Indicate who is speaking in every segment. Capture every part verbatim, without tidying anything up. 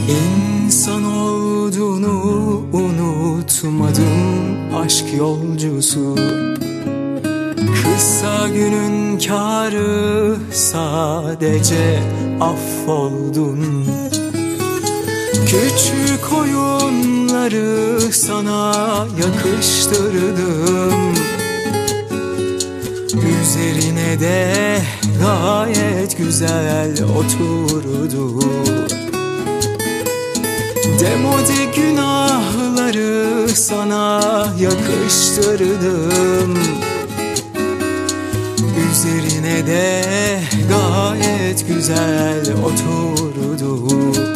Speaker 1: İnsan olduğunu unutmadım, aşk yolcusu. Kısa günün kârı, sadece affoldun. Küçük oyunları sana yakıştırdım. Üzerine de gayet güzel oturdu. Demode günahları sana yakıştırdım. Üzerine de gayet güzel oturdu.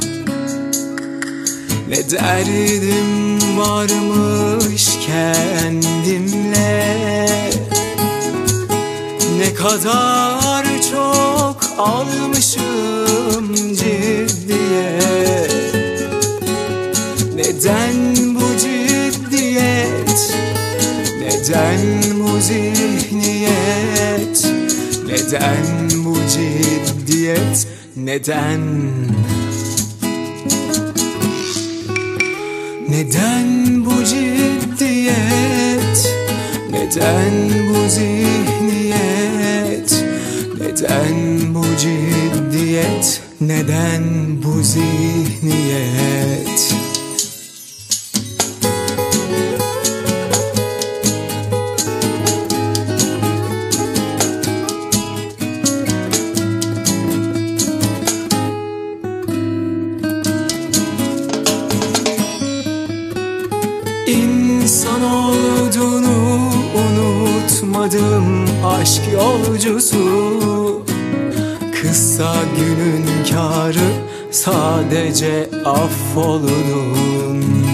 Speaker 1: Ne derdim varmış kendimle, ne kadar çok almışım ciddiye. Neden bu ciddiyet, neden bu zihniyet, neden bu ciddiyet, neden? Neden bu ciddiyet, neden bu zihniyet, neden bu ciddiyet, neden bu zihniyet? İnsan olduğunu unutmadım, aşk yolcusu. Kısa günün kârı, sadece affoldun.